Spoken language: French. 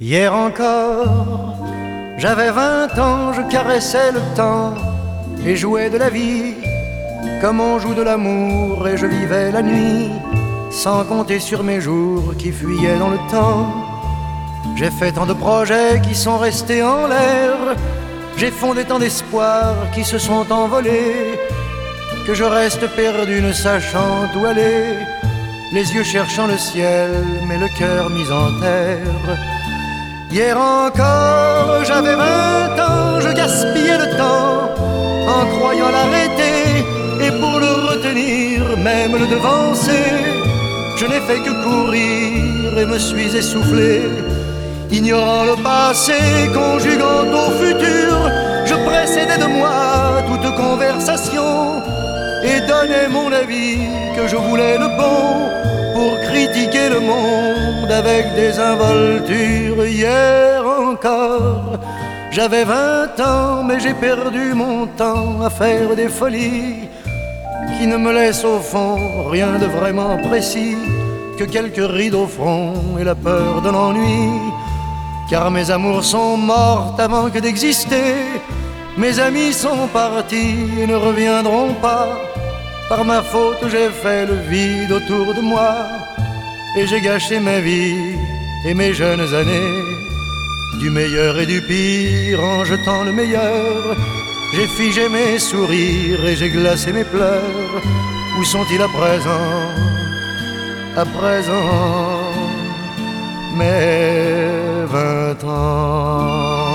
Hier encore, j'avais 20 ans, je caressais le temps et jouais de la vie comme on joue de l'amour, et je vivais la nuit sans compter sur mes jours qui fuyaient dans le temps. J'ai fait tant de projets qui sont restés en l'air, j'ai fondé tant d'espoirs qui se sont envolés, que je reste perdu ne sachant où aller, les yeux cherchant le ciel mais le cœur mis en terre. Hier encore, j'avais 20 ans, je gaspillais le temps en croyant l'arrêter, et pour le retenir, même le devancer, je n'ai fait que courir et me suis essoufflé. Ignorant le passé, conjuguant au futur, je précédais de moi toute conversation et donnais mon avis que je voulais le bon pour critiquer le monde avec des involtures. Hier encore, j'avais 20 ans, mais j'ai perdu mon temps à faire des folies qui ne me laissent au fond rien de vraiment précis que quelques rides au front et la peur de l'ennui. Car mes amours sont mortes avant que d'exister, mes amis sont partis et ne reviendront pas. Par ma faute j'ai fait le vide autour de moi, et j'ai gâché ma vie et mes jeunes années. Du meilleur et du pire en jetant le meilleur, j'ai figé mes sourires et j'ai glacé mes pleurs. Où sont-ils à présent? À présent, mes 20 ans.